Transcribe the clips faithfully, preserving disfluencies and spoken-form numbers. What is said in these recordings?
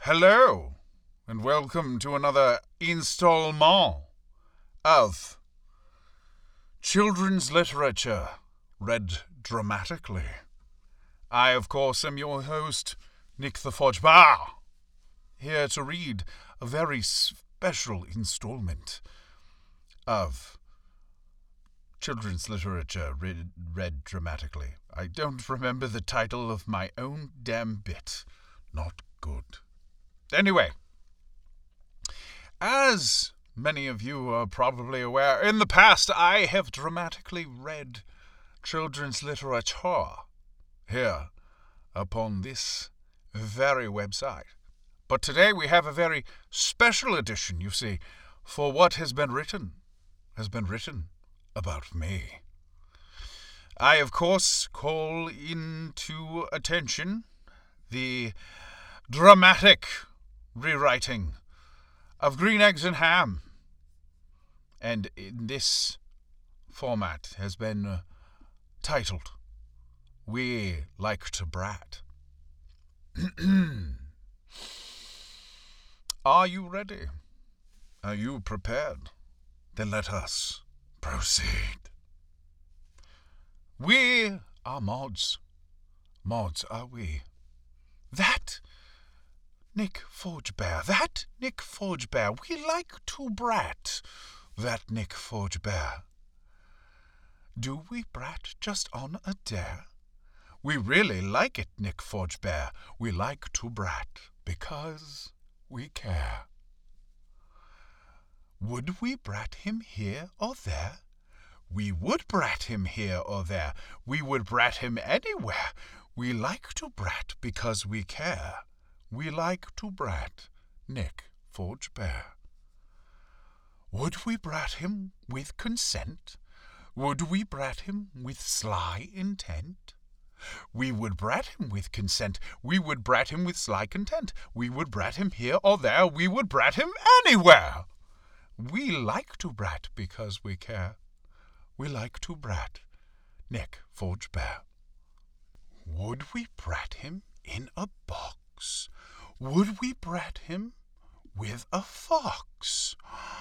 Hello, and welcome to another installment of Children's Literature Read Dramatically. I, of course, am your host, Nick the Forge Bar, here to read a very special installment of Children's Literature read, read Dramatically. I don't remember the title of my own damn bit. Not good. Anyway, as many of you are probably aware, in the past I have dramatically read children's literature here upon this very website. But today we have a very special edition, you see, for what has been written has been written about me. I, of course, call into attention the dramatic rewriting of Green Eggs and Ham, and in this format has been uh, titled We Like to Brat. Are you ready? Are you prepared? Then let us proceed. We are mods. Mods are we. That Nick Forgebear. That Nick Forgebear. We like to brat. That Nick Forgebear. Do we brat just on a dare? We really like it, Nick Forgebear. We like to brat because we care. Would we brat him here or there? We would brat him here or there. We would brat him anywhere. We like to brat because we care. We like to brat Nick Forgebear. Would we brat him with consent? Would we brat him with sly intent? We would brat him with consent. We would brat him with sly content. We would brat him here or there. We would brat him anywhere. We like to brat because we care. We like to brat Nick Forgebear. Would we brat him in a box? Would we brat him with a fox?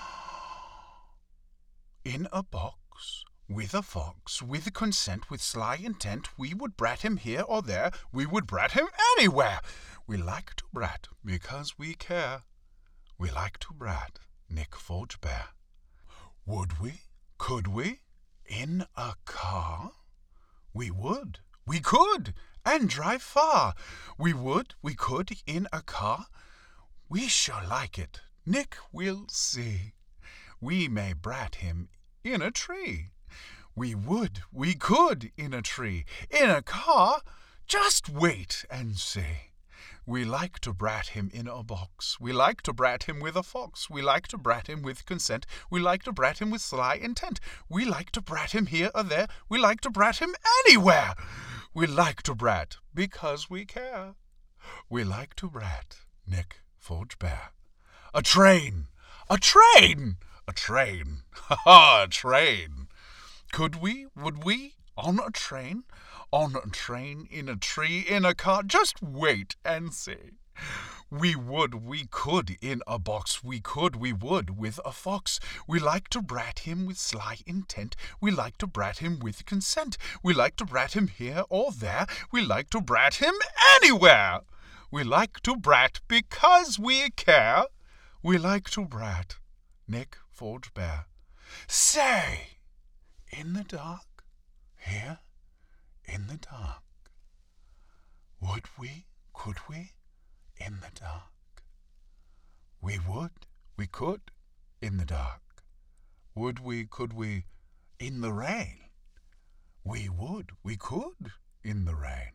In a box, with a fox, with consent, with sly intent, we would brat him here or there, we would brat him anywhere. We like to brat because we care. We like to brat Nick Forgebear. Would we? Could we? In a car? We would. We could. And drive far. We would, we could, in a car. We shall like it. Nick will see. We may brat him in a tree. We would, we could, in a tree. In a car, just wait and see. We like to brat him in a box. We like to brat him with a fox. We like to brat him with consent. We like to brat him with sly intent. We like to brat him here or there. We like to brat him anywhere. We like to brat because we care. We like to brat Nick Forgebear. A train! A train! A train! Ha ha! A train! Could we? Would we? On a train? On a train, in a tree, in a car? Just wait and see. We would, we could, in a box. We could, we would, with a fox. We like to brat him with sly intent. We like to brat him with consent. We like to brat him here or there. We like to brat him anywhere. We like to brat because we care. We like to brat Nick Forgebear. Say, in the dark, here, in the dark. Would we, could we, in the dark? We would, we could, in the dark. Would we, could we, in the rain? We would, we could, in the rain.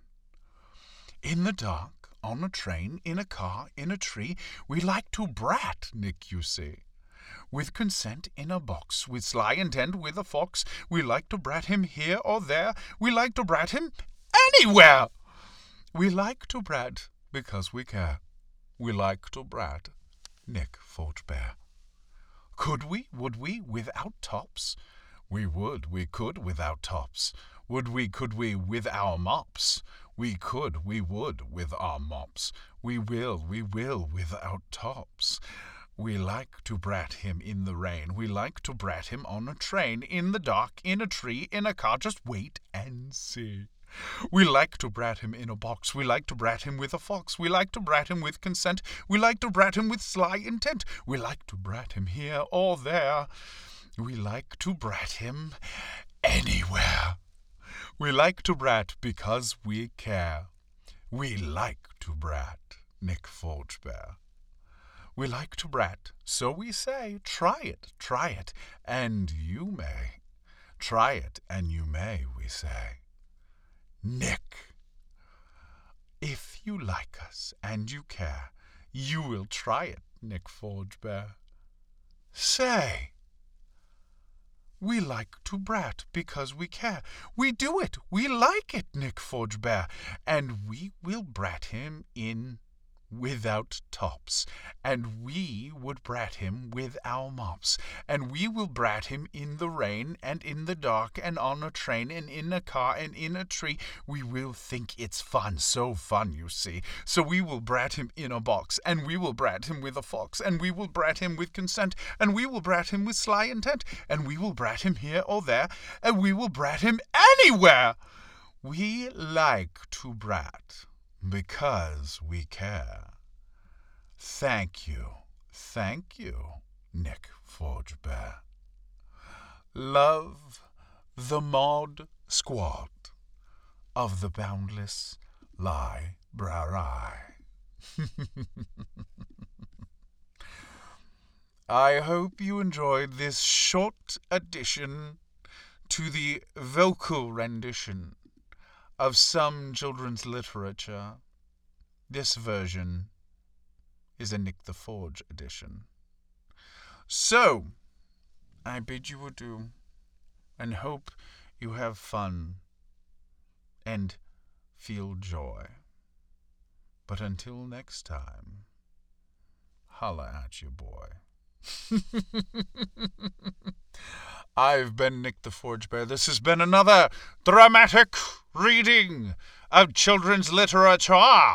In the dark, on a train, in a car, in a tree, we like to brat, Nick, you see. With consent in a box, with sly intent, with a fox, we like to brat him here or there. We like to brat him anywhere. We like to brat because we care. We like to brat Nick Forgebear. Could we, would we, without tops? We would, we could, without tops. Would we, could we, with our mops? We could, we would, with our mops. We will, we will, without tops. We like to brat him in the rain. We like to brat him on a train, in the dark, in a tree, in a car. Just wait and see. We like to brat him in a box. We like to brat him with a fox. We like to brat him with consent. We like to brat him with sly intent. We like to brat him here or there. We like to brat him anywhere. We like to brat because we care. We like to brat, Nick Forgebear. We like to brat, so we say, try it, try it, and you may. Try it, and you may, we say. Nick, if you like us and you care, you will try it, Nick Forgebear. Say, we like to brat because we care. We do it, we like it, Nick Forgebear, and we will brat him in without tops, and we would brat him with our mops, and we will brat him in the rain, and in the dark, and on a train, and in a car, and in a tree. We will think it's fun, so fun, you see. So we will brat him in a box, and we will brat him with a fox, and we will brat him with consent, and we will brat him with sly intent, and we will brat him here or there, and we will brat him anywhere. We like to brat because we care. Thank you, thank you, Nick Forgebear. Love, the Mod Squad of the Boundless Library. I hope you enjoyed this short addition to the vocal rendition of some children's literature. This version is a Nick the Forge edition. So, I bid you adieu, and hope you have fun and feel joy. But until next time, holla at you, boy. I've been Nick the Forgebear. This has been another dramatic reading of children's literature.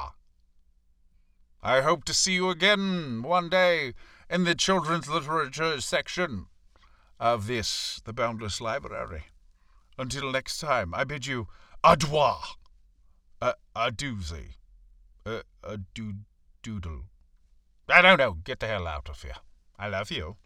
I hope to see you again one day in the children's literature section of this, the Boundless Library. Until next time, I bid you adieu, a, a doozy, a, a doo doodle. I don't know. Get the hell out of here. I love you.